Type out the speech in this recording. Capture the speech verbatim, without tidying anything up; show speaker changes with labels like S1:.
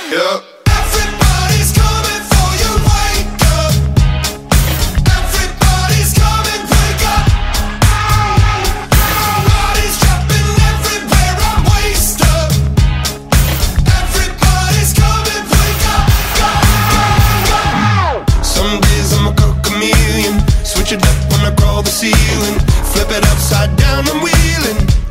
S1: Yeah.
S2: Everybody's coming for you, wake up. Everybody's coming, wake up. Bodies dropping everywhere, I'm waist up. Everybody's coming, wake up. Go, go, go.
S1: Some days I'm a chameleon, switch it up when I crawl the ceiling, flip it upside down, I'm wheeling.